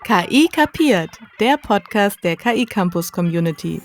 KI kapiert, der Podcast der KI Campus Community.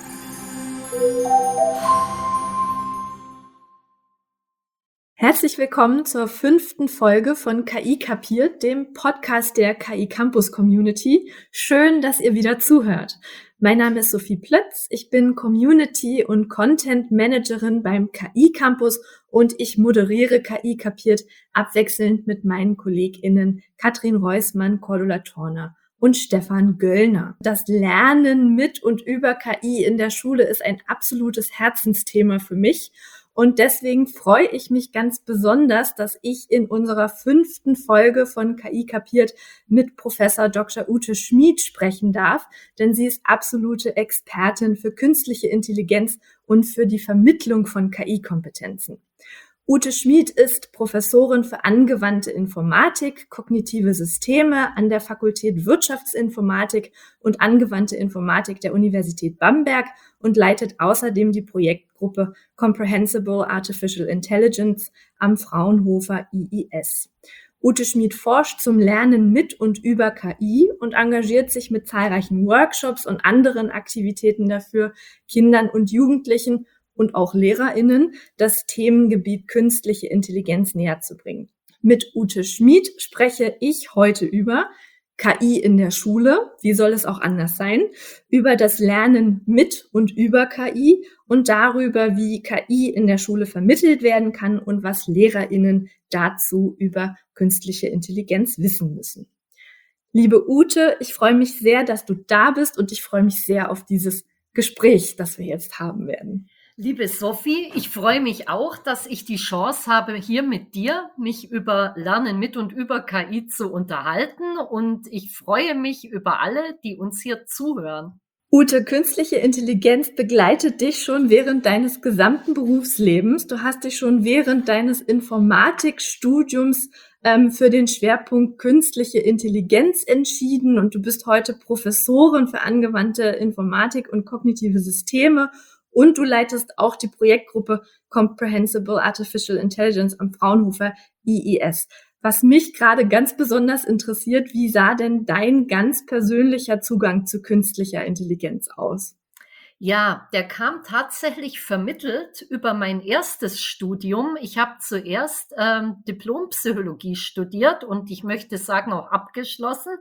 Herzlich willkommen zur 5. Folge von KI kapiert, dem Podcast der KI Campus Community. Schön, dass ihr wieder zuhört. Mein Name ist Sophie Plötz, ich bin Community- und Content-Managerin beim KI Campus und ich moderiere KI kapiert abwechselnd mit meinen KollegInnen Katrin Reusmann, Cordula Torner und Stefan Göllner. Das Lernen mit und über KI in der Schule ist ein absolutes Herzensthema für mich. Und deswegen freue ich mich ganz besonders, dass ich in unserer 5. Folge von KI kapiert mit Professor Dr. Ute Schmid sprechen darf, denn sie ist absolute Expertin für künstliche Intelligenz und für die Vermittlung von KI-Kompetenzen. Ute Schmid ist Professorin für angewandte Informatik, kognitive Systeme an der Fakultät Wirtschaftsinformatik und angewandte Informatik der Universität Bamberg und leitet außerdem die Projektgruppe Comprehensible Artificial Intelligence am Fraunhofer IIS. Ute Schmid forscht zum Lernen mit und über KI und engagiert sich mit zahlreichen Workshops und anderen Aktivitäten dafür, Kindern und Jugendlichen und auch LehrerInnen das Themengebiet künstliche Intelligenz näher zu bringen. Mit Ute Schmid spreche ich heute über KI in der Schule, wie soll es auch anders sein, über das Lernen mit und über KI und darüber, wie KI in der Schule vermittelt werden kann und was LehrerInnen dazu über künstliche Intelligenz wissen müssen. Liebe Ute, ich freue mich sehr, dass du da bist und ich freue mich sehr auf dieses Gespräch, das wir jetzt haben werden. Liebe Sophie, ich freue mich auch, dass ich die Chance habe, hier mit dir mich über Lernen mit und über KI zu unterhalten. Und ich freue mich über alle, die uns hier zuhören. Ute, künstliche Intelligenz begleitet dich schon während deines gesamten Berufslebens. Du hast dich schon während deines Informatikstudiums für den Schwerpunkt künstliche Intelligenz entschieden und du bist heute Professorin für angewandte Informatik und kognitive Systeme. Und du leitest auch die Projektgruppe Comprehensible Artificial Intelligence am Fraunhofer IIS. Was mich gerade ganz besonders interessiert, wie sah denn dein ganz persönlicher Zugang zu künstlicher Intelligenz aus? Ja, der kam tatsächlich vermittelt über mein erstes Studium. Ich habe zuerst Diplompsychologie studiert und ich möchte sagen auch abgeschlossen,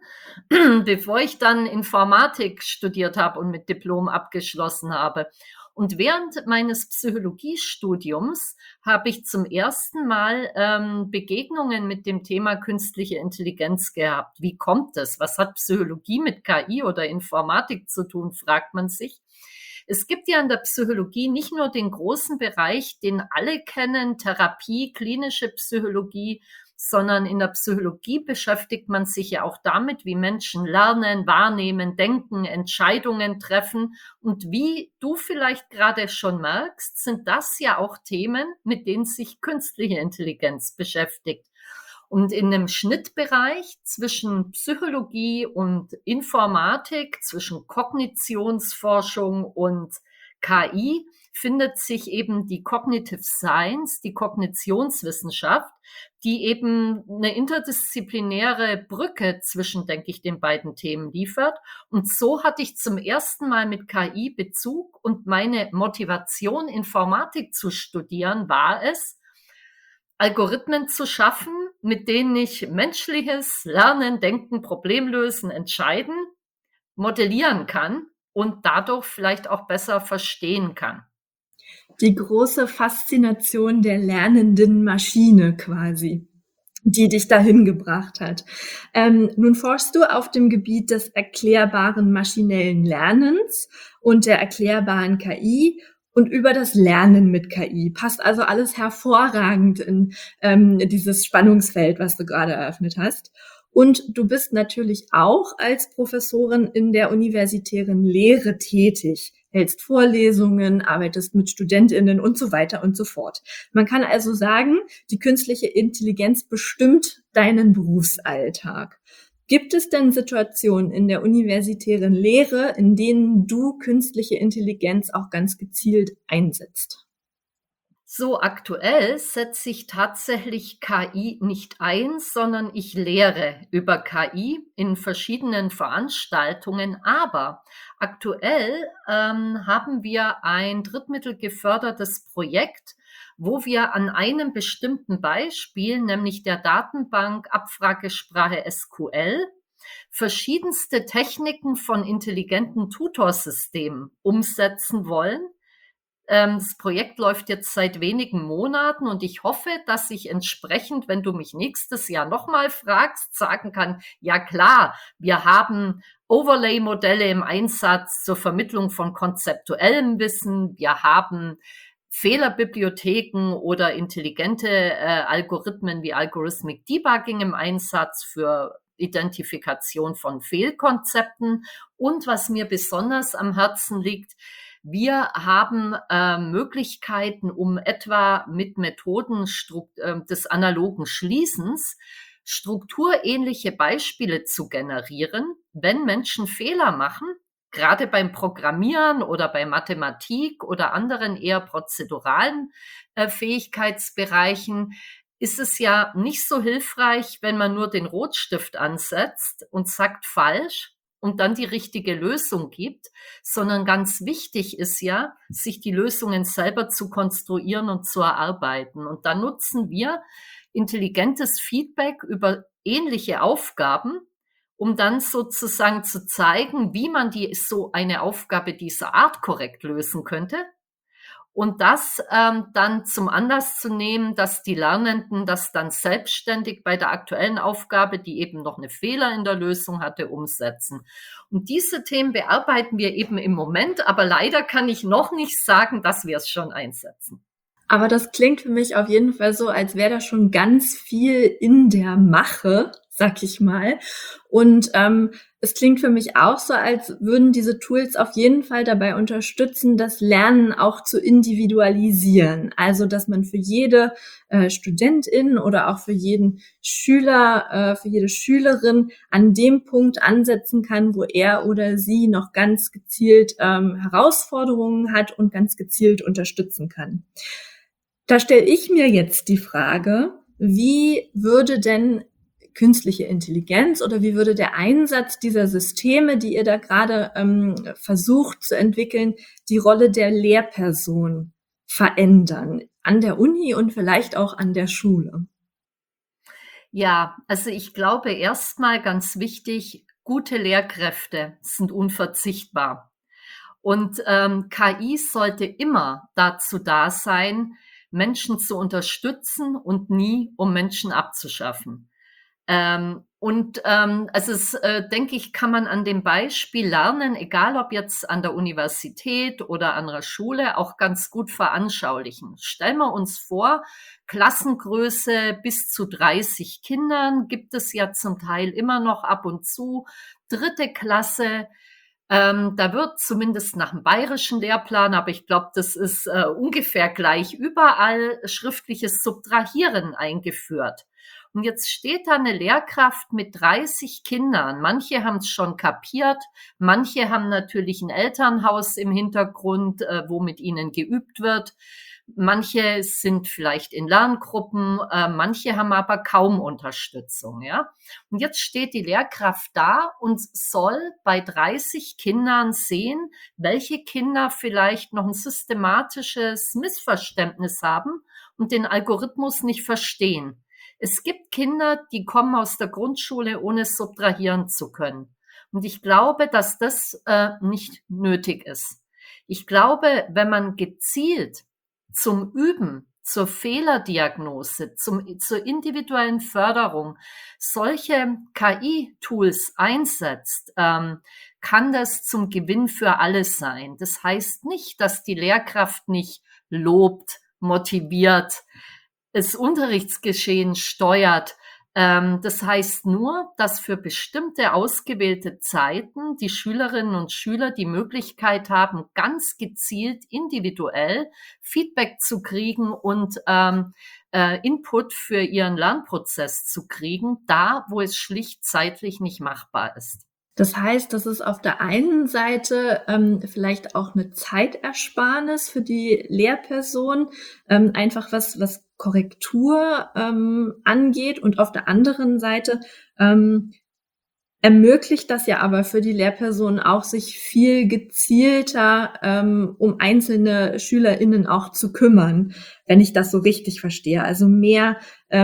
bevor ich dann Informatik studiert habe und mit Diplom abgeschlossen habe. Und während meines Psychologiestudiums habe ich zum ersten Mal Begegnungen mit dem Thema künstliche Intelligenz gehabt. Wie kommt es? Was hat Psychologie mit KI oder Informatik zu tun, fragt man sich. Es gibt ja in der Psychologie nicht nur den großen Bereich, den alle kennen, Therapie, klinische Psychologie, sondern in der Psychologie beschäftigt man sich ja auch damit, wie Menschen lernen, wahrnehmen, denken, Entscheidungen treffen. Und wie du vielleicht gerade schon merkst, sind das ja auch Themen, mit denen sich künstliche Intelligenz beschäftigt. Und in einem Schnittbereich zwischen Psychologie und Informatik, zwischen Kognitionsforschung und KI, findet sich eben die Cognitive Science, die Kognitionswissenschaft, die eben eine interdisziplinäre Brücke zwischen, denke ich, den beiden Themen liefert. Und so hatte ich zum ersten Mal mit KI Bezug und meine Motivation, Informatik zu studieren, war es, Algorithmen zu schaffen, mit denen ich menschliches Lernen, Denken, Problemlösen, Entscheiden modellieren kann und dadurch vielleicht auch besser verstehen kann. Die große Faszination der lernenden Maschine quasi, die dich dahin gebracht hat. Nun forschst du auf dem Gebiet des erklärbaren maschinellen Lernens und der erklärbaren KI und über das Lernen mit KI. Passt also alles hervorragend in dieses Spannungsfeld, was du gerade eröffnet hast. Und du bist natürlich auch als Professorin in der universitären Lehre tätig, hältst Vorlesungen, arbeitest mit StudentInnen und so weiter und so fort. Man kann also sagen, die künstliche Intelligenz bestimmt deinen Berufsalltag. Gibt es denn Situationen in der universitären Lehre, in denen du künstliche Intelligenz auch ganz gezielt einsetzt? So aktuell setze ich tatsächlich KI nicht ein, sondern ich lehre über KI in verschiedenen Veranstaltungen. Aber aktuell haben wir ein drittmittelgefördertes Projekt, wo wir an einem bestimmten Beispiel, nämlich der Datenbank Abfragesprache SQL, verschiedenste Techniken von intelligenten Tutorsystemen umsetzen wollen. Das Projekt läuft jetzt seit wenigen Monaten und ich hoffe, dass ich entsprechend, wenn du mich nächstes Jahr nochmal fragst, sagen kann, ja klar, wir haben Overlay-Modelle im Einsatz zur Vermittlung von konzeptuellem Wissen, wir haben Fehlerbibliotheken oder intelligente Algorithmen wie Algorithmic Debugging im Einsatz für Identifikation von Fehlkonzepten. Und was mir besonders am Herzen liegt, wir haben Möglichkeiten, um etwa mit Methoden des analogen Schließens strukturähnliche Beispiele zu generieren, wenn Menschen Fehler machen, gerade beim Programmieren oder bei Mathematik oder anderen eher prozeduralen Fähigkeitsbereichen, ist es ja nicht so hilfreich, wenn man nur den Rotstift ansetzt und sagt falsch und dann die richtige Lösung gibt, sondern ganz wichtig ist ja, sich die Lösungen selber zu konstruieren und zu erarbeiten. Und da nutzen wir intelligentes Feedback über ähnliche Aufgaben, um dann sozusagen zu zeigen, wie man so eine Aufgabe dieser Art korrekt lösen könnte. Und das dann zum Anlass zu nehmen, dass die Lernenden das dann selbstständig bei der aktuellen Aufgabe, die eben noch eine Fehler in der Lösung hatte, umsetzen. Und diese Themen bearbeiten wir eben im Moment, aber leider kann ich noch nicht sagen, dass wir es schon einsetzen. Aber das klingt für mich auf jeden Fall so, als wäre da schon ganz viel in der Mache, sag ich mal. Und es klingt für mich auch so, als würden diese Tools auf jeden Fall dabei unterstützen, das Lernen auch zu individualisieren. Also, dass man für jede Studentin oder auch für jeden Schüler, für jede Schülerin an dem Punkt ansetzen kann, wo er oder sie noch ganz gezielt Herausforderungen hat und ganz gezielt unterstützen kann. Da stelle ich mir jetzt die Frage, wie würde denn künstliche Intelligenz oder wie würde der Einsatz dieser Systeme, die ihr da gerade versucht zu entwickeln, die Rolle der Lehrperson verändern an der Uni und vielleicht auch an der Schule? Ja, also ich glaube erstmal ganz wichtig, gute Lehrkräfte sind unverzichtbar. Und KI sollte immer dazu da sein, Menschen zu unterstützen und nie, um Menschen abzuschaffen. Also denke ich, kann man an dem Beispiel lernen, egal ob jetzt an der Universität oder an der Schule, auch ganz gut veranschaulichen. Stellen wir uns vor, Klassengröße bis zu 30 Kindern gibt es ja zum Teil immer noch ab und zu. 3. Klasse, da wird zumindest nach dem bayerischen Lehrplan, aber ich glaube, das ist ungefähr gleich überall, schriftliches Subtrahieren eingeführt. Und jetzt steht da eine Lehrkraft mit 30 Kindern. Manche haben es schon kapiert, manche haben natürlich ein Elternhaus im Hintergrund, wo mit ihnen geübt wird. Manche sind vielleicht in Lerngruppen, manche haben aber kaum Unterstützung, ja. Und jetzt steht die Lehrkraft da und soll bei 30 Kindern sehen, welche Kinder vielleicht noch ein systematisches Missverständnis haben und den Algorithmus nicht verstehen. Es gibt Kinder, die kommen aus der Grundschule, ohne subtrahieren zu können. Und ich glaube, dass das nicht nötig ist. Ich glaube, wenn man gezielt zum Üben, zur Fehlerdiagnose, zur individuellen Förderung solche KI-Tools einsetzt, kann das zum Gewinn für alle sein. Das heißt nicht, dass die Lehrkraft nicht lobt, motiviert, das Unterrichtsgeschehen steuert. Das heißt nur, dass für bestimmte ausgewählte Zeiten die Schülerinnen und Schüler die Möglichkeit haben, ganz gezielt individuell Feedback zu kriegen und Input für ihren Lernprozess zu kriegen, da wo es schlicht zeitlich nicht machbar ist. Das heißt, das ist auf der einen Seite vielleicht auch eine Zeitersparnis für die Lehrperson, einfach was Korrektur angeht. Und auf der anderen Seite ermöglicht das ja aber für die Lehrperson auch, sich viel gezielter um einzelne SchülerInnen auch zu kümmern, wenn ich das so richtig verstehe. Also mehr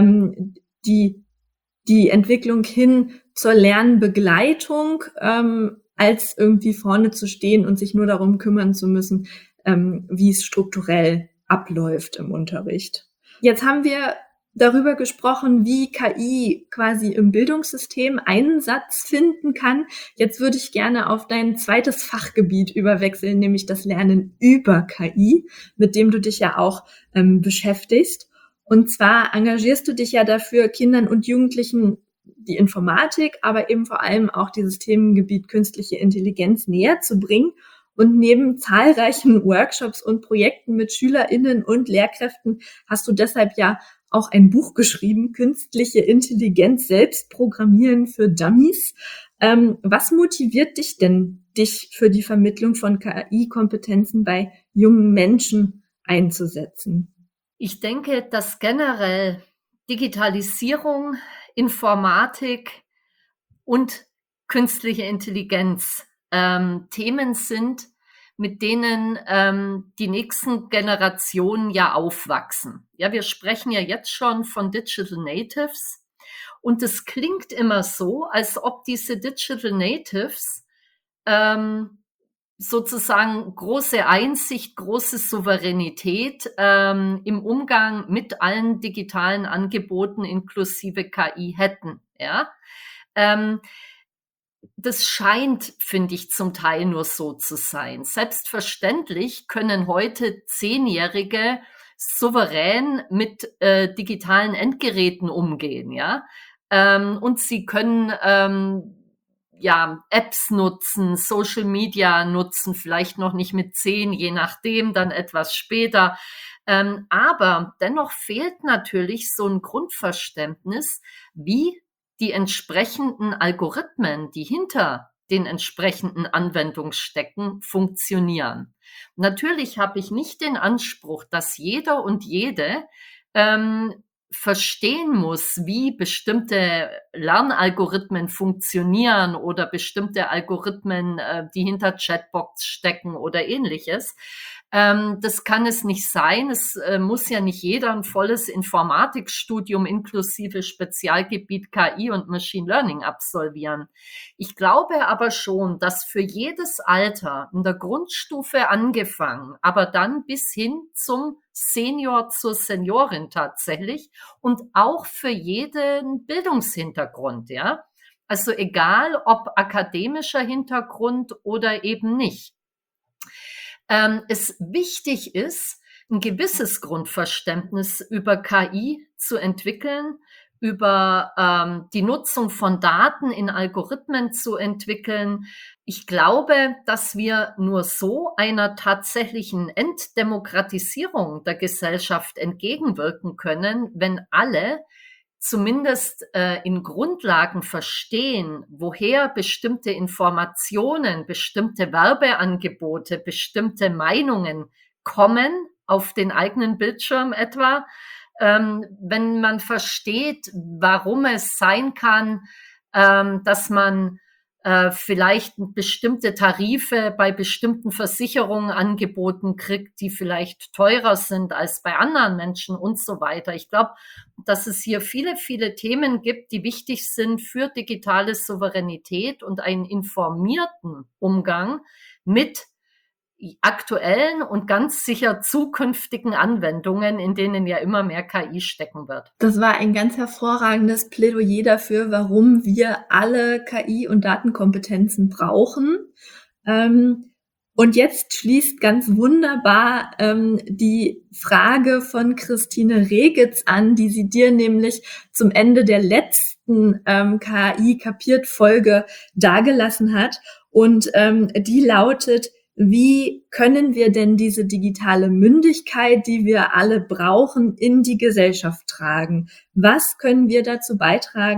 die Entwicklung hin zur Lernbegleitung, als irgendwie vorne zu stehen und sich nur darum kümmern zu müssen, wie es strukturell abläuft im Unterricht. Jetzt haben wir darüber gesprochen, wie KI quasi im Bildungssystem Einsatz finden kann. Jetzt würde ich gerne auf dein zweites Fachgebiet überwechseln, nämlich das Lernen über KI, mit dem du dich ja auch beschäftigst. Und zwar engagierst du dich ja dafür, Kindern und Jugendlichen die Informatik, aber eben vor allem auch dieses Themengebiet künstliche Intelligenz näher zu bringen. Und neben zahlreichen Workshops und Projekten mit SchülerInnen und Lehrkräften hast du deshalb ja auch ein Buch geschrieben, Künstliche Intelligenz selbst programmieren für Dummies. Was motiviert dich denn, dich für die Vermittlung von KI-Kompetenzen bei jungen Menschen einzusetzen? Ich denke, dass generell Digitalisierung, Informatik und künstliche Intelligenz Themen sind, mit denen die nächsten Generationen ja aufwachsen. Ja, wir sprechen ja jetzt schon von Digital Natives und es klingt immer so, als ob diese Digital Natives sozusagen große Einsicht, große Souveränität im Umgang mit allen digitalen Angeboten inklusive KI hätten. Ja, das scheint, finde ich, zum Teil nur so zu sein. Selbstverständlich können heute 10-Jährige souverän mit digitalen Endgeräten umgehen, ja, und sie können Apps nutzen, Social Media nutzen, vielleicht noch nicht mit 10, je nachdem, dann etwas später. Aber dennoch fehlt natürlich so ein Grundverständnis, wie die entsprechenden Algorithmen, die hinter den entsprechenden Anwendungsstecken funktionieren. Natürlich habe ich nicht den Anspruch, dass jeder und jede verstehen muss, wie bestimmte Lernalgorithmen funktionieren oder bestimmte Algorithmen, die hinter Chatbots stecken oder ähnliches. Das kann es nicht sein. Es muss ja nicht jeder ein volles Informatikstudium inklusive Spezialgebiet KI und Machine Learning absolvieren. Ich glaube aber schon, dass für jedes Alter, in der Grundstufe angefangen, aber dann bis hin zum Senior zur Seniorin tatsächlich und auch für jeden Bildungshintergrund, ja. Also egal, ob akademischer Hintergrund oder eben nicht. Es wichtig ist, ein gewisses Grundverständnis über KI zu entwickeln, über die Nutzung von Daten in Algorithmen zu entwickeln. Ich glaube, dass wir nur so einer tatsächlichen Entdemokratisierung der Gesellschaft entgegenwirken können, wenn alle zumindest in Grundlagen verstehen, woher bestimmte Informationen, bestimmte Werbeangebote, bestimmte Meinungen kommen, auf den eigenen Bildschirm etwa, wenn man versteht, warum es sein kann, dass man vielleicht bestimmte Tarife bei bestimmten Versicherungen angeboten kriegt, die vielleicht teurer sind als bei anderen Menschen und so weiter. Ich glaube, dass es hier viele, viele Themen gibt, die wichtig sind für digitale Souveränität und einen informierten Umgang mit aktuellen und ganz sicher zukünftigen Anwendungen, in denen ja immer mehr KI stecken wird. Das war ein ganz hervorragendes Plädoyer dafür, warum wir alle KI- und Datenkompetenzen brauchen. Und jetzt schließt ganz wunderbar die Frage von Christine Regitz an, die sie dir nämlich zum Ende der letzten KI-Kapiert-Folge dargelassen hat. Und die lautet: Wie können wir denn diese digitale Mündigkeit, die wir alle brauchen, in die Gesellschaft tragen? Was können wir dazu beitragen,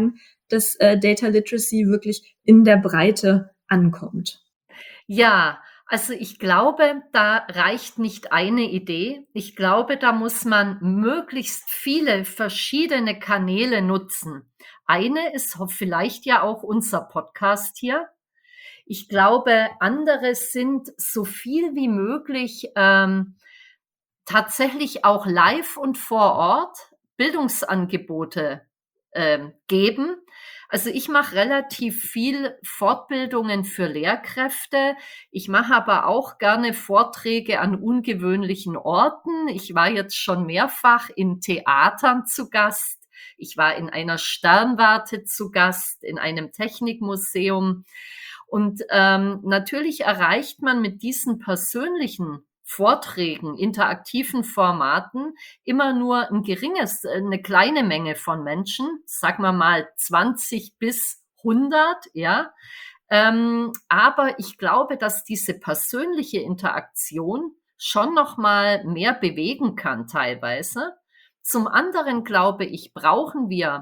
dass Data Literacy wirklich in der Breite ankommt? Ja, also ich glaube, da reicht nicht eine Idee. Ich glaube, da muss man möglichst viele verschiedene Kanäle nutzen. Eine ist vielleicht ja auch unser Podcast hier. Ich glaube, andere sind so viel wie möglich tatsächlich auch live und vor Ort Bildungsangebote geben. Also ich mache relativ viel Fortbildungen für Lehrkräfte. Ich mache aber auch gerne Vorträge an ungewöhnlichen Orten. Ich war jetzt schon mehrfach in Theatern zu Gast. Ich war in einer Sternwarte zu Gast, in einem Technikmuseum. Und natürlich erreicht man mit diesen persönlichen Vorträgen, interaktiven Formaten immer nur eine kleine Menge von Menschen, sagen wir mal 20 bis 100, ja. Aber ich glaube, dass diese persönliche Interaktion schon noch mal mehr bewegen kann teilweise. Zum anderen glaube ich, brauchen wir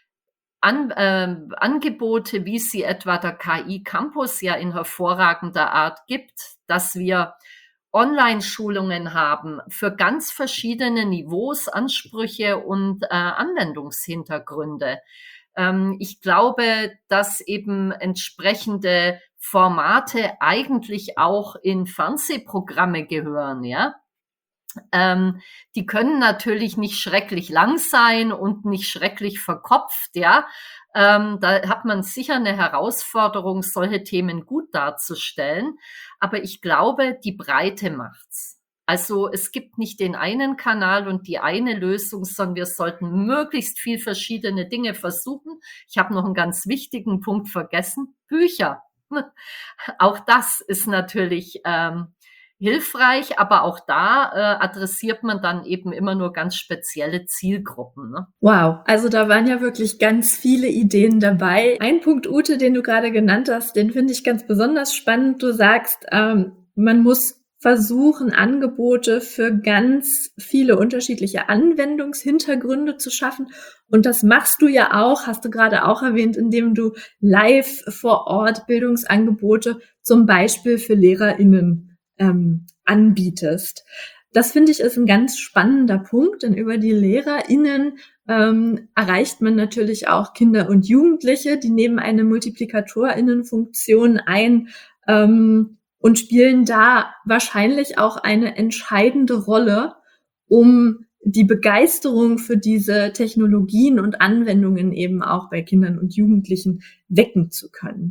Angebote, wie sie etwa der KI Campus ja in hervorragender Art gibt, dass wir Online-Schulungen haben für ganz verschiedene Niveaus, Ansprüche und Anwendungshintergründe. Ich glaube, dass eben entsprechende Formate eigentlich auch in Fernsehprogramme gehören, ja. Die können natürlich nicht schrecklich lang sein und nicht schrecklich verkopft, ja. Da hat man sicher eine Herausforderung, solche Themen gut darzustellen. Aber ich glaube, die Breite macht's. Also es gibt nicht den einen Kanal und die eine Lösung, sondern wir sollten möglichst viel verschiedene Dinge versuchen. Ich habe noch einen ganz wichtigen Punkt vergessen: Bücher. Auch das ist natürlich hilfreich, aber auch da adressiert man dann eben immer nur ganz spezielle Zielgruppen. Ne? Wow, also da waren ja wirklich ganz viele Ideen dabei. Ein Punkt, Ute, den du gerade genannt hast, den finde ich ganz besonders spannend. Du sagst, man muss versuchen, Angebote für ganz viele unterschiedliche Anwendungshintergründe zu schaffen. Und das machst du ja auch, hast du gerade auch erwähnt, indem du live vor Ort Bildungsangebote zum Beispiel für LehrerInnen anbietest. Das finde ich ist ein ganz spannender Punkt, denn über die LehrerInnen erreicht man natürlich auch Kinder und Jugendliche, die nehmen eine MultiplikatorInnen-Funktion ein und spielen da wahrscheinlich auch eine entscheidende Rolle, um die Begeisterung für diese Technologien und Anwendungen eben auch bei Kindern und Jugendlichen wecken zu können.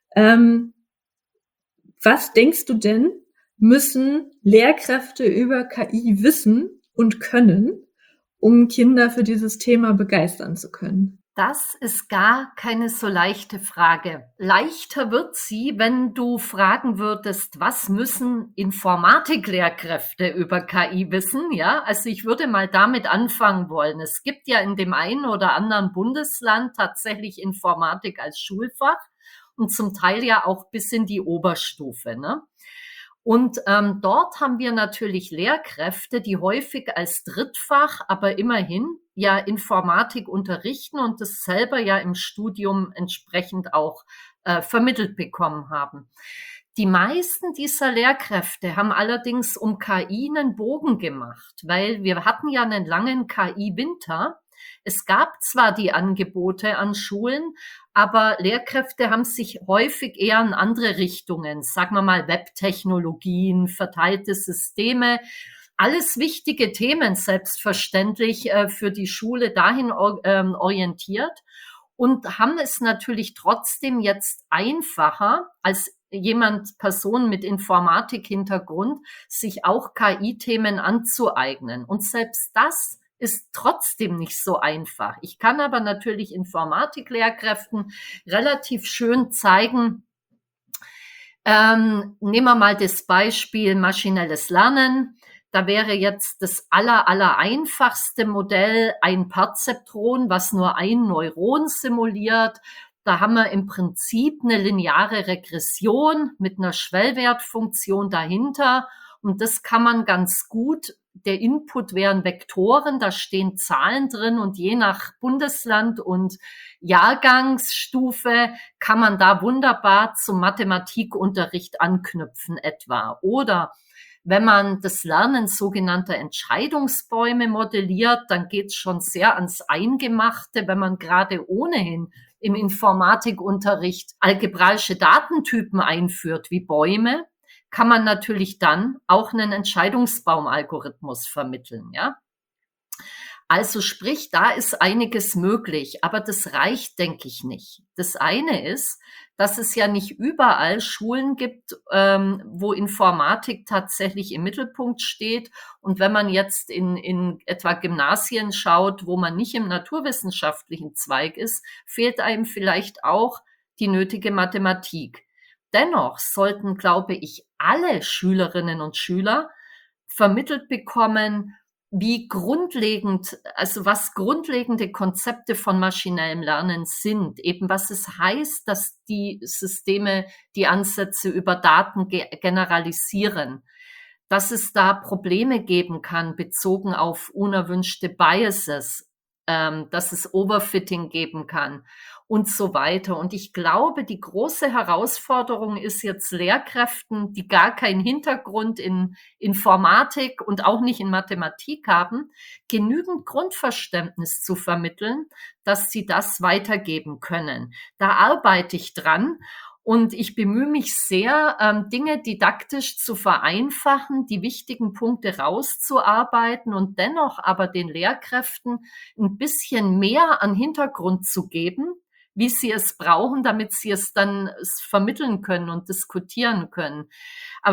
Was denkst du denn, müssen Lehrkräfte über KI wissen und können, um Kinder für dieses Thema begeistern zu können? Das ist gar keine so leichte Frage. Leichter wird sie, wenn du fragen würdest, was müssen Informatiklehrkräfte über KI wissen? Ja, also ich würde mal damit anfangen wollen. Es gibt ja in dem einen oder anderen Bundesland tatsächlich Informatik als Schulfach und zum Teil ja auch bis in die Oberstufe, ne? Und dort haben wir natürlich Lehrkräfte, die häufig als Drittfach, aber immerhin ja Informatik unterrichten und das selber ja im Studium entsprechend auch vermittelt bekommen haben. Die meisten dieser Lehrkräfte haben allerdings um KI einen Bogen gemacht, weil wir hatten ja einen langen KI-Winter. Es gab zwar die Angebote an Schulen, aber Lehrkräfte haben sich häufig eher in andere Richtungen, sagen wir mal Webtechnologien, verteilte Systeme, alles wichtige Themen selbstverständlich für die Schule dahin orientiert und haben es natürlich trotzdem jetzt einfacher als Person mit Informatik-Hintergrund, sich auch KI-Themen anzueignen. Und selbst das ist trotzdem nicht so einfach. Ich kann aber natürlich Informatiklehrkräften relativ schön zeigen. Nehmen wir mal das Beispiel maschinelles Lernen. Da wäre jetzt das aller einfachste Modell ein Perzeptron, was nur ein Neuron simuliert. Da haben wir im Prinzip eine lineare Regression mit einer Schwellwertfunktion dahinter. Und das kann man ganz gut der Input wären Vektoren, da stehen Zahlen drin und je nach Bundesland und Jahrgangsstufe kann man da wunderbar zum Mathematikunterricht anknüpfen etwa. Oder wenn man das Lernen sogenannter Entscheidungsbäume modelliert, dann geht es schon sehr ans Eingemachte, wenn man gerade ohnehin im Informatikunterricht algebraische Datentypen einführt wie Bäume, kann man natürlich dann auch einen Entscheidungsbaumalgorithmus vermitteln, ja. Also sprich, da ist einiges möglich, aber das reicht, denke ich, nicht. Das eine ist, dass es ja nicht überall Schulen gibt, wo Informatik tatsächlich im Mittelpunkt steht. Und wenn man jetzt in etwa Gymnasien schaut, wo man nicht im naturwissenschaftlichen Zweig ist, fehlt einem vielleicht auch die nötige Mathematik. Dennoch sollten, glaube ich, alle Schülerinnen und Schüler vermittelt bekommen, wie grundlegend, also was grundlegende Konzepte von maschinellem Lernen sind, eben was es heißt, dass die Systeme die Ansätze über Daten generalisieren, dass es da Probleme geben kann bezogen auf unerwünschte Biases, dass es Overfitting geben kann und so weiter. Und ich glaube, die große Herausforderung ist jetzt Lehrkräften, die gar keinen Hintergrund in Informatik und auch nicht in Mathematik haben, genügend Grundverständnis zu vermitteln, dass sie das weitergeben können. Da arbeite ich dran. Und ich bemühe mich sehr, Dinge didaktisch zu vereinfachen, die wichtigen Punkte rauszuarbeiten und dennoch aber den Lehrkräften ein bisschen mehr an Hintergrund zu geben, wie sie es brauchen, damit sie es dann vermitteln können und diskutieren können. Aber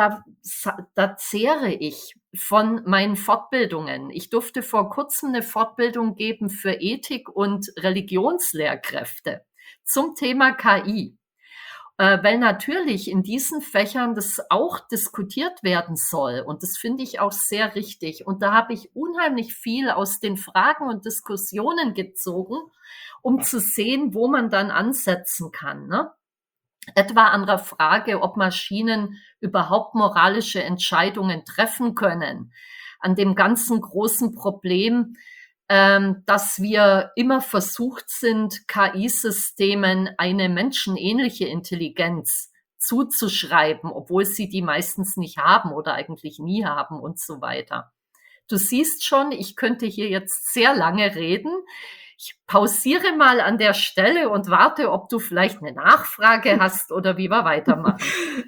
da zehre ich von meinen Fortbildungen. Ich durfte vor kurzem eine Fortbildung geben für Ethik- und Religionslehrkräfte zum Thema KI. Weil natürlich in diesen Fächern das auch diskutiert werden soll. Und das finde ich auch sehr richtig. Und da habe ich unheimlich viel aus den Fragen und Diskussionen gezogen, um zu sehen, wo man dann ansetzen kann, ne? Etwa an der Frage, ob Maschinen überhaupt moralische Entscheidungen treffen können. An dem ganzen großen Problem, dass wir immer versucht sind, KI-Systemen eine menschenähnliche Intelligenz zuzuschreiben, obwohl sie die meistens nicht haben oder eigentlich nie haben und so weiter. Du siehst schon, ich könnte hier jetzt sehr lange reden. Ich pausiere mal an der Stelle und warte, ob du vielleicht eine Nachfrage hast oder wie wir weitermachen.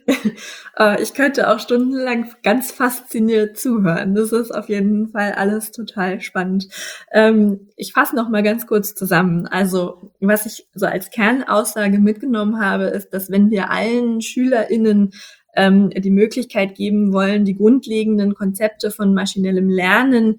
Ich könnte auch stundenlang ganz fasziniert zuhören. Das ist auf jeden Fall alles total spannend. Ich fasse noch mal ganz kurz zusammen. Also, was ich so als Kernaussage mitgenommen habe, ist, dass wenn wir allen SchülerInnen die Möglichkeit geben wollen, die grundlegenden Konzepte von maschinellem Lernen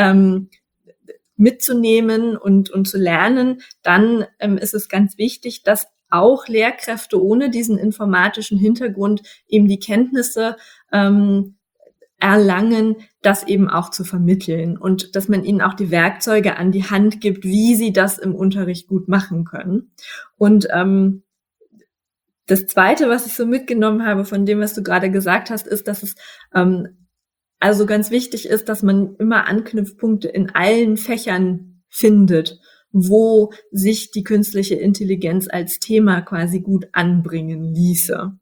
mitzunehmen und zu lernen, dann ist es ganz wichtig, dass auch Lehrkräfte ohne diesen informatischen Hintergrund eben die Kenntnisse erlangen, das eben auch zu vermitteln und dass man ihnen auch die Werkzeuge an die Hand gibt, wie sie das im Unterricht gut machen können. Und das Zweite, was ich so mitgenommen habe von dem, was du gerade gesagt hast, ist, dass es also ganz wichtig ist, dass man immer Anknüpfpunkte in allen Fächern findet, wo sich die künstliche Intelligenz als Thema quasi gut anbringen ließe.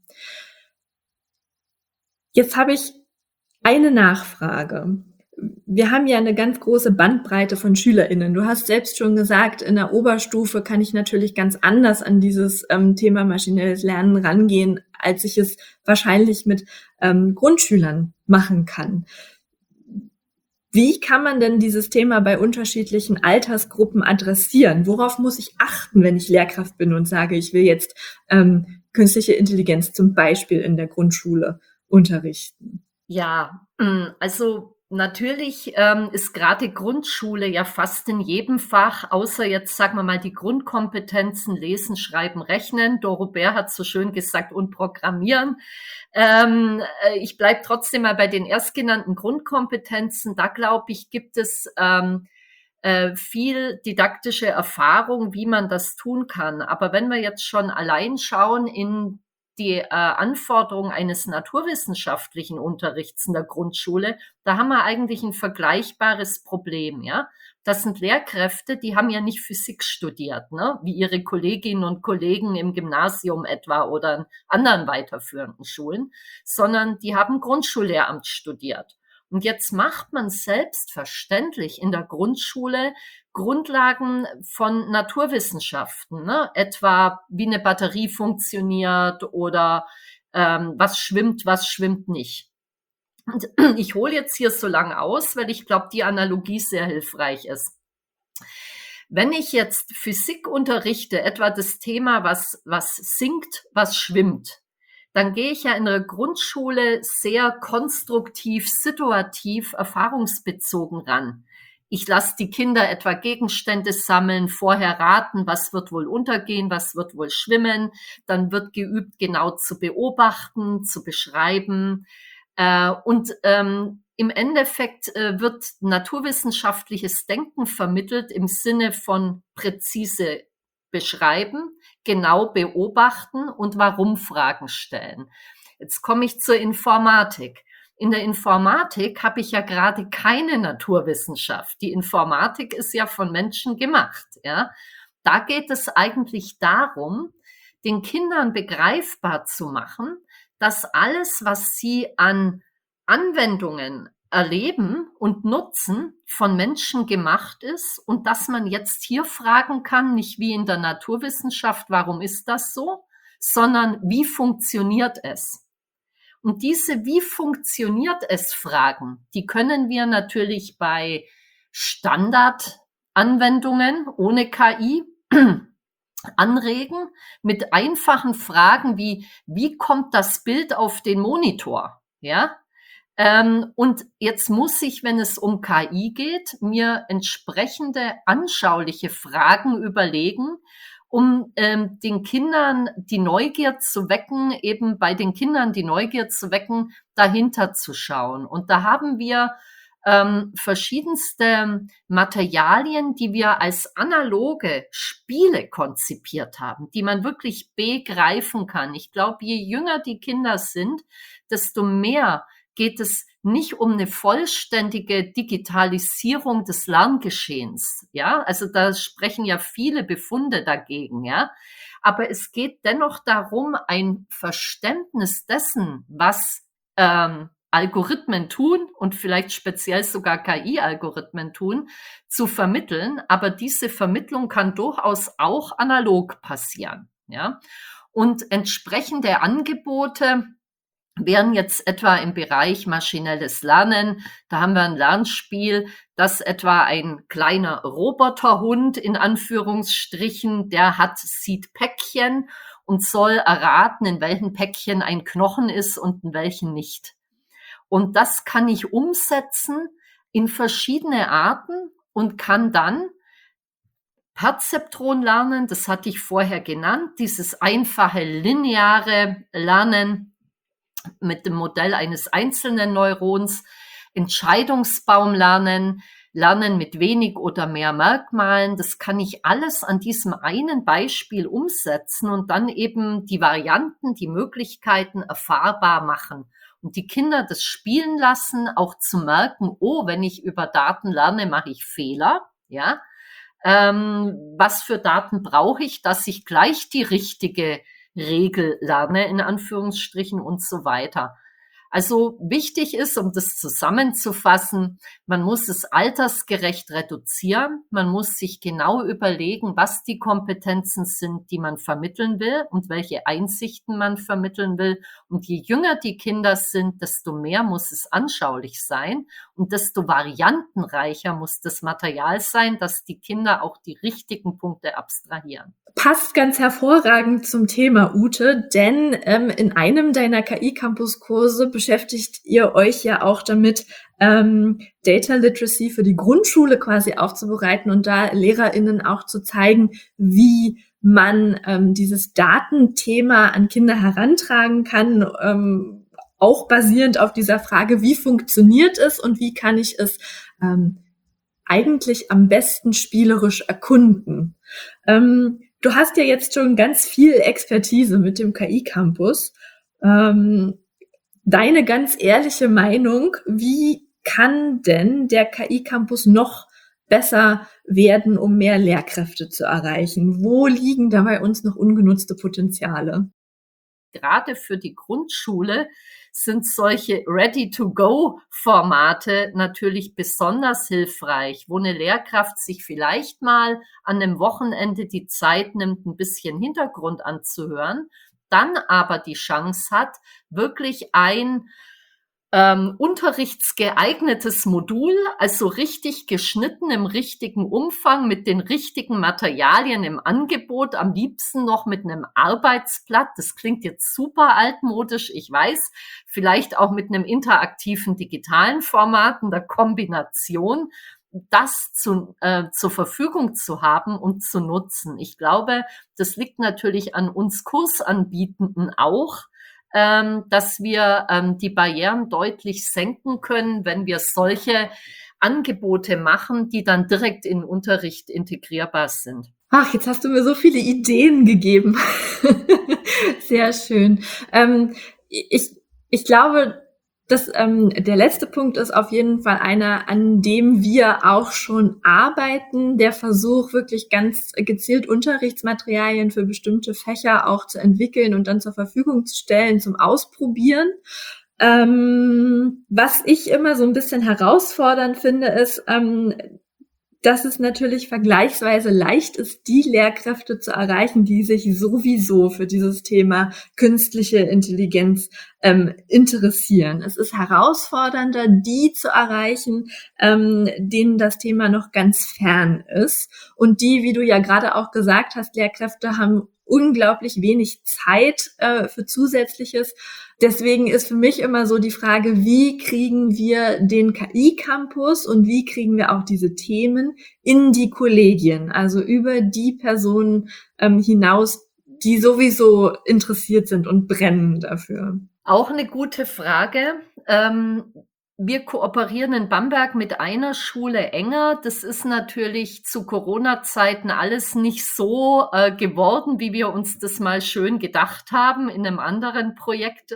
Jetzt habe ich eine Nachfrage. Wir haben ja eine ganz große Bandbreite von SchülerInnen. Du hast selbst schon gesagt, in der Oberstufe kann ich natürlich ganz anders an dieses Thema maschinelles Lernen rangehen, als ich es wahrscheinlich mit Grundschülern machen kann. Wie kann man denn dieses Thema bei unterschiedlichen Altersgruppen adressieren? Worauf muss ich achten, wenn ich Lehrkraft bin und sage, ich will jetzt künstliche Intelligenz zum Beispiel in der Grundschule unterrichten? Ja, also natürlich ist gerade Grundschule ja fast in jedem Fach, außer jetzt sagen wir mal die Grundkompetenzen Lesen, Schreiben, Rechnen. Dorobert hat so schön gesagt, und Programmieren. Ich bleibe trotzdem mal bei den erstgenannten Grundkompetenzen. Da glaube ich, gibt es viel didaktische Erfahrung, wie man das tun kann. Aber wenn wir jetzt schon allein schauen in die Anforderungen eines naturwissenschaftlichen Unterrichts in der Grundschule, da haben wir eigentlich ein vergleichbares Problem, ja. Das sind Lehrkräfte, die haben ja nicht Physik studiert, ne, wie ihre Kolleginnen und Kollegen im Gymnasium etwa oder in anderen weiterführenden Schulen, sondern die haben Grundschullehramt studiert. Und jetzt macht man selbstverständlich in der Grundschule Grundlagen von Naturwissenschaften, ne? Etwa wie eine Batterie funktioniert oder was schwimmt nicht. Und ich hole jetzt hier so lange aus, weil ich glaube, die Analogie sehr hilfreich ist. Wenn ich jetzt Physik unterrichte, etwa das Thema, was sinkt, was schwimmt, dann gehe ich ja in der Grundschule sehr konstruktiv, situativ, erfahrungsbezogen ran. Ich lasse die Kinder etwa Gegenstände sammeln, vorher raten, was wird wohl untergehen, was wird wohl schwimmen. Dann wird geübt, genau zu beobachten, zu beschreiben. Und im Endeffekt wird naturwissenschaftliches Denken vermittelt im Sinne von präzise beschreiben, genau beobachten und Warum-Fragen stellen. Jetzt komme ich zur Informatik. In der Informatik habe ich ja gerade keine Naturwissenschaft. Die Informatik ist ja von Menschen gemacht, ja. Da geht es eigentlich darum, den Kindern begreifbar zu machen, dass alles, was sie an Anwendungen erleben und nutzen, von Menschen gemacht ist und dass man jetzt hier fragen kann, nicht wie in der Naturwissenschaft, warum ist das so, sondern wie funktioniert es? Und diese wie funktioniert es Fragen, die können wir natürlich bei Standardanwendungen ohne KI anregen mit einfachen Fragen wie kommt das Bild auf den Monitor? Ja? Und jetzt muss ich, wenn es um KI geht, mir entsprechende anschauliche Fragen überlegen, um den Kindern die Neugier zu wecken, eben bei den Kindern die Neugier zu wecken, dahinter zu schauen. Und da haben wir verschiedenste Materialien, die wir als analoge Spiele konzipiert haben, die man wirklich begreifen kann. Ich glaube, je jünger die Kinder sind, desto mehr geht es nicht um eine vollständige Digitalisierung des Lerngeschehens, ja, also da sprechen ja viele Befunde dagegen, ja, aber es geht dennoch darum, ein Verständnis dessen, was Algorithmen tun und vielleicht speziell sogar KI-Algorithmen tun, zu vermitteln, aber diese Vermittlung kann durchaus auch analog passieren, ja, und entsprechende Angebote wären jetzt etwa im Bereich maschinelles Lernen. Da haben wir ein Lernspiel, das etwa ein kleiner Roboterhund in Anführungsstrichen, sieht Päckchen und soll erraten, in welchen Päckchen ein Knochen ist und in welchen nicht. Und das kann ich umsetzen in verschiedene Arten und kann dann Perzeptron lernen, das hatte ich vorher genannt, dieses einfache lineare Lernen mit dem Modell eines einzelnen Neurons, Entscheidungsbaum lernen mit wenig oder mehr Merkmalen. Das kann ich alles an diesem einen Beispiel umsetzen und dann eben die Varianten, die Möglichkeiten erfahrbar machen. Und die Kinder das spielen lassen, auch zu merken, oh, wenn ich über Daten lerne, mache ich Fehler, ja. Was für Daten brauche ich, dass ich gleich die richtige Regel lerne, in Anführungsstrichen und so weiter. Also wichtig ist, um das zusammenzufassen, man muss es altersgerecht reduzieren. Man muss sich genau überlegen, was die Kompetenzen sind, die man vermitteln will und welche Einsichten man vermitteln will. Und je jünger die Kinder sind, desto mehr muss es anschaulich sein und desto variantenreicher muss das Material sein, dass die Kinder auch die richtigen Punkte abstrahieren. Passt ganz hervorragend zum Thema, Ute, denn in einem deiner KI-Campus-Kurse beschäftigt ihr euch ja auch damit, Data Literacy für die Grundschule quasi aufzubereiten und da LehrerInnen auch zu zeigen, wie man dieses Datenthema an Kinder herantragen kann, auch basierend auf dieser Frage, wie funktioniert es und wie kann ich es eigentlich am besten spielerisch erkunden. Du hast ja jetzt schon ganz viel Expertise mit dem KI-Campus. Deine ganz ehrliche Meinung, wie kann denn der KI-Campus noch besser werden, um mehr Lehrkräfte zu erreichen? Wo liegen da bei uns noch ungenutzte Potenziale? Gerade für die Grundschule sind solche Ready-to-Go-Formate natürlich besonders hilfreich, wo eine Lehrkraft sich vielleicht mal an einem Wochenende die Zeit nimmt, ein bisschen Hintergrund anzuhören, dann aber die Chance hat, wirklich ein unterrichtsgeeignetes Modul, also richtig geschnitten im richtigen Umfang mit den richtigen Materialien im Angebot, am liebsten noch mit einem Arbeitsblatt. Das klingt jetzt super altmodisch, ich weiß, vielleicht auch mit einem interaktiven digitalen Format in der Kombination, das zur Verfügung zu haben und zu nutzen. Ich glaube, das liegt natürlich an uns Kursanbietenden auch, dass wir die Barrieren deutlich senken können, wenn wir solche Angebote machen, die dann direkt in den Unterricht integrierbar sind. Ach, jetzt hast du mir so viele Ideen gegeben. Sehr schön. Ich glaube, dass der letzte Punkt ist auf jeden Fall einer, an dem wir auch schon arbeiten. Der Versuch, wirklich ganz gezielt Unterrichtsmaterialien für bestimmte Fächer auch zu entwickeln und dann zur Verfügung zu stellen zum Ausprobieren. Was ich immer so ein bisschen herausfordernd finde, ist, dass es natürlich vergleichsweise leicht ist, die Lehrkräfte zu erreichen, die sich sowieso für dieses Thema künstliche Intelligenz interessieren. Es ist herausfordernder, die zu erreichen, denen das Thema noch ganz fern ist. Und die, wie du ja gerade auch gesagt hast, Lehrkräfte haben unglaublich wenig Zeit für Zusätzliches. Deswegen ist für mich immer so die Frage, wie kriegen wir den KI-Campus und wie kriegen wir auch diese Themen in die Kollegien, also über die Personen hinaus, die sowieso interessiert sind und brennen dafür. Auch eine gute Frage. Wir kooperieren in Bamberg mit einer Schule enger. Das ist natürlich zu Corona-Zeiten alles nicht so geworden, wie wir uns das mal schön gedacht haben in einem anderen Projekt.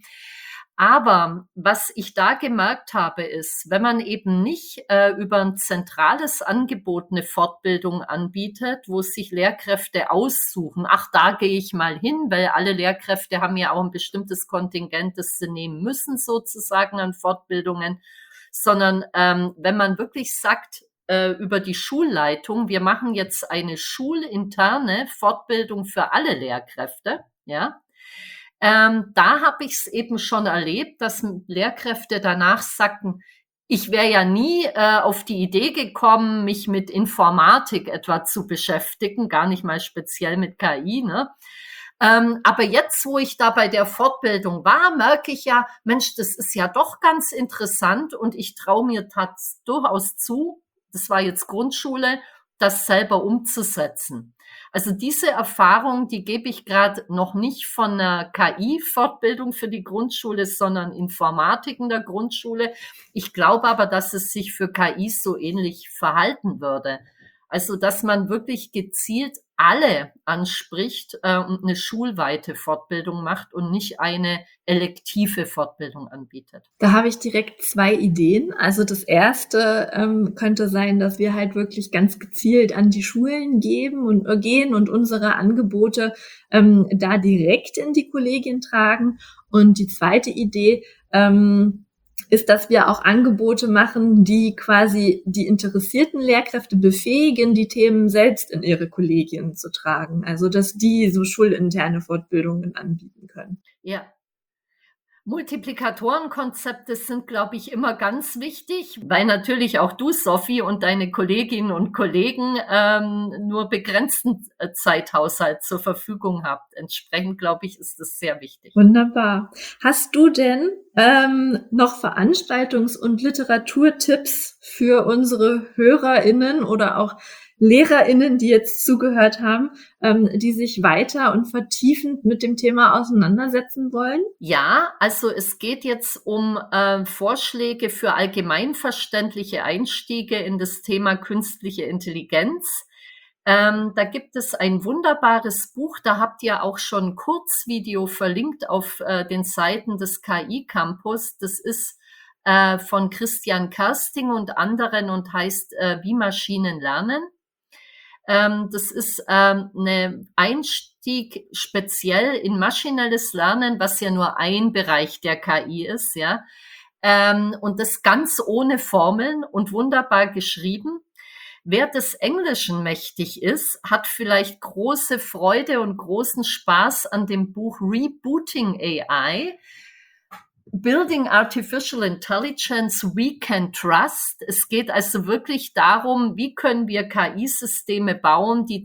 Aber was ich da gemerkt habe, ist, wenn man eben nicht über ein zentrales Angebot eine Fortbildung anbietet, wo sich Lehrkräfte aussuchen, ach, da gehe ich mal hin, weil alle Lehrkräfte haben ja auch ein bestimmtes Kontingent, das sie nehmen müssen sozusagen an Fortbildungen, sondern wenn man wirklich sagt, über die Schulleitung, wir machen jetzt eine schulinterne Fortbildung für alle Lehrkräfte, ja, da habe ich es eben schon erlebt, dass Lehrkräfte danach sagten, ich wäre ja nie auf die Idee gekommen, mich mit Informatik etwa zu beschäftigen, gar nicht mal speziell mit KI, ne? Aber jetzt, wo ich da bei der Fortbildung war, merke ich ja, Mensch, das ist ja doch ganz interessant und ich traue mir durchaus zu, das war jetzt Grundschule, das selber umzusetzen. Also diese Erfahrung, die gebe ich gerade noch nicht von einer KI-Fortbildung für die Grundschule, sondern Informatik in der Grundschule. Ich glaube aber, dass es sich für KI so ähnlich verhalten würde. Also, dass man wirklich gezielt alle anspricht und eine schulweite Fortbildung macht und nicht eine elektive Fortbildung anbietet. Da habe ich direkt 2 Ideen. Also das erste könnte sein, dass wir halt wirklich ganz gezielt an die Schulen gehen und unsere Angebote da direkt in die Kollegien tragen. Und die zweite Idee ist, dass wir auch Angebote machen, die quasi die interessierten Lehrkräfte befähigen, die Themen selbst in ihre Kollegien zu tragen. Also, dass die so schulinterne Fortbildungen anbieten können. Ja. Multiplikatorenkonzepte sind, glaube ich, immer ganz wichtig, weil natürlich auch du, Sophie, und deine Kolleginnen und Kollegen nur begrenzten Zeithaushalt zur Verfügung habt. Entsprechend, glaube ich, ist das sehr wichtig. Wunderbar. Hast du denn noch Veranstaltungs- und Literaturtipps für unsere HörerInnen oder auch LehrerInnen, die jetzt zugehört haben, die sich weiter und vertiefend mit dem Thema auseinandersetzen wollen? Ja, also es geht jetzt um Vorschläge für allgemeinverständliche Einstiege in das Thema künstliche Intelligenz. Da gibt es ein wunderbares Buch, da habt ihr auch schon ein Kurzvideo verlinkt auf den Seiten des KI Campus. Das ist von Christian Kersting und anderen und heißt Wie Maschinen lernen. Das ist eine Einstieg speziell in maschinelles Lernen, was ja nur ein Bereich der KI ist, ja. Und das ganz ohne Formeln und wunderbar geschrieben. Wer des Englischen mächtig ist, hat vielleicht große Freude und großen Spaß an dem Buch Rebooting AI. Building Artificial Intelligence We Can Trust. Es geht also wirklich darum, wie können wir KI-Systeme bauen, die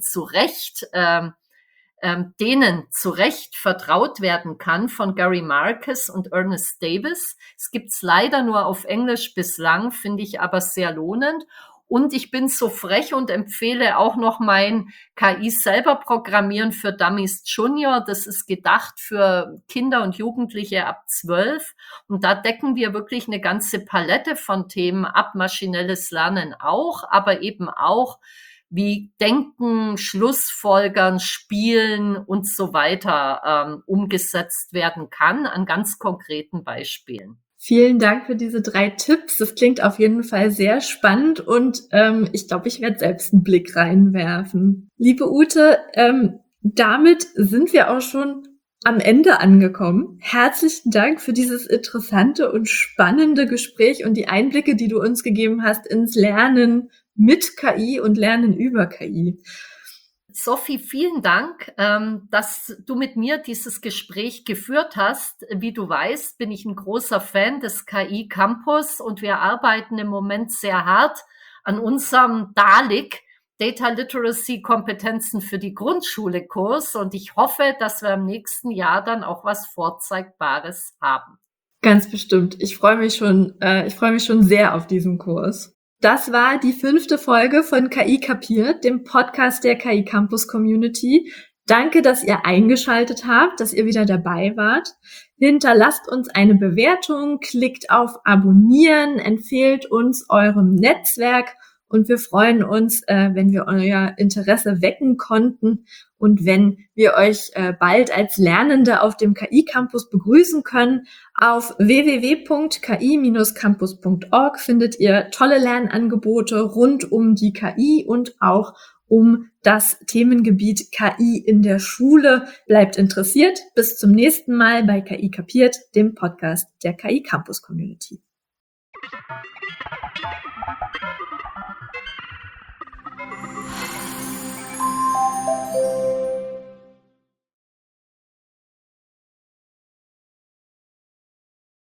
denen zu Recht vertraut werden kann, von Gary Marcus und Ernest Davis. Es gibt's leider nur auf Englisch bislang, finde ich aber sehr lohnend. Und ich bin so frech und empfehle auch noch mein KI selber Programmieren für Dummies Junior. Das ist gedacht für Kinder und Jugendliche ab 12. Und da decken wir wirklich eine ganze Palette von Themen ab, maschinelles Lernen auch, aber eben auch wie Denken, Schlussfolgern, Spielen und so weiter umgesetzt werden kann an ganz konkreten Beispielen. Vielen Dank für diese 3 Tipps. Das klingt auf jeden Fall sehr spannend und ich glaube, ich werde selbst einen Blick reinwerfen. Liebe Ute, damit sind wir auch schon am Ende angekommen. Herzlichen Dank für dieses interessante und spannende Gespräch und die Einblicke, die du uns gegeben hast ins Lernen mit KI und Lernen über KI. Sophie, vielen Dank, dass du mit mir dieses Gespräch geführt hast. Wie du weißt, bin ich ein großer Fan des KI Campus und wir arbeiten im Moment sehr hart an unserem DALIK, Data Literacy Kompetenzen für die Grundschule Kurs, und ich hoffe, dass wir im nächsten Jahr dann auch was Vorzeigbares haben. Ganz bestimmt. Ich freue mich schon sehr auf diesen Kurs. Das war die 5. Folge von KI kapiert, dem Podcast der KI Campus Community. Danke, dass ihr eingeschaltet habt, dass ihr wieder dabei wart. Hinterlasst uns eine Bewertung, klickt auf Abonnieren, empfehlt uns eurem Netzwerk und wir freuen uns, wenn wir euer Interesse wecken konnten und wenn wir euch bald als Lernende auf dem KI Campus begrüßen können. Auf www.ki-campus.org findet ihr tolle Lernangebote rund um die KI und auch um das Themengebiet KI in der Schule. Bleibt interessiert. Bis zum nächsten Mal bei KI kapiert, dem Podcast der KI Campus Community.